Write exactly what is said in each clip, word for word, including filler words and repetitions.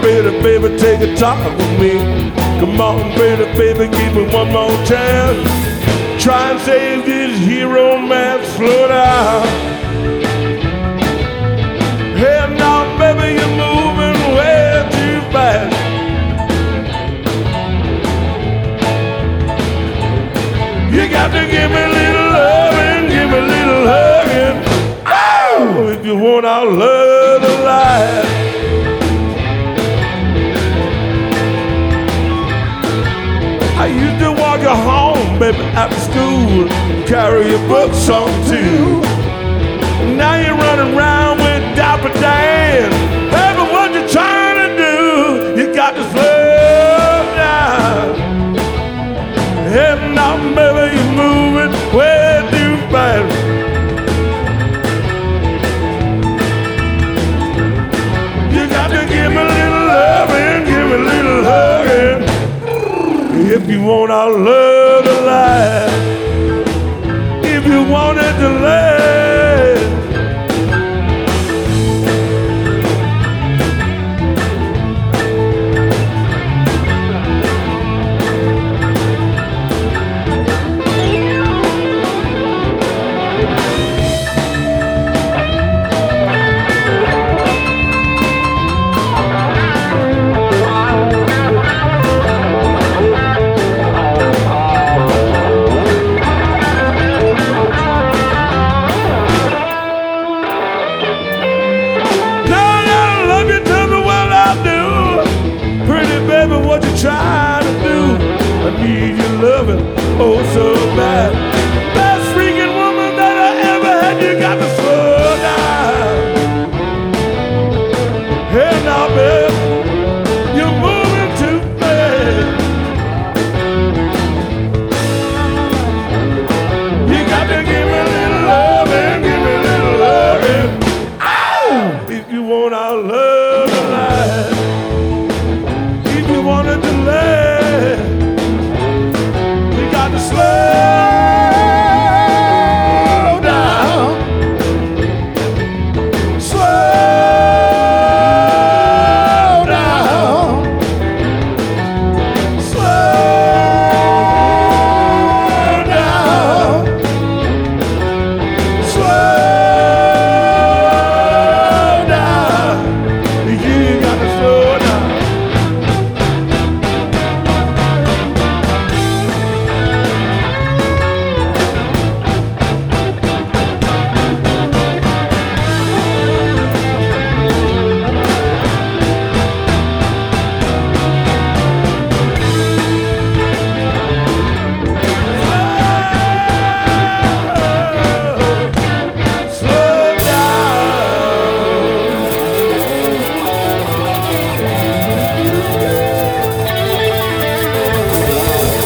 baby, baby, take a talk with me. Come on, baby, baby, give me one more chance. Try and save this hero man, slow down. Hey, now, baby, you're moving way too fast. You got to give me a little loving, give me a little hugging. Oh, if you want our love to last. I used to walk you home, baby, after school, carry your books on too. Now you're running around with Dapper Dan. Baby, what you trying to do? You got to slow down. And now, baby, you're moving way too fast. You got to give me a little loving, give me a little hugging. If you want our love to last, if you want it to last. What you trying to do? I need your loving, oh so bad. Best freaking woman that I ever had. You got to slow down. Hey now, babe, you're moving too fast. You got to give me a little loving, give me a little loving. Ow! If you want our love to last. If you want it to last, we got to slow down, slow down, slow down, slow down. You got to slow down.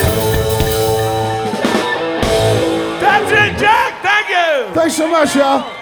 Thanks so much, y'all.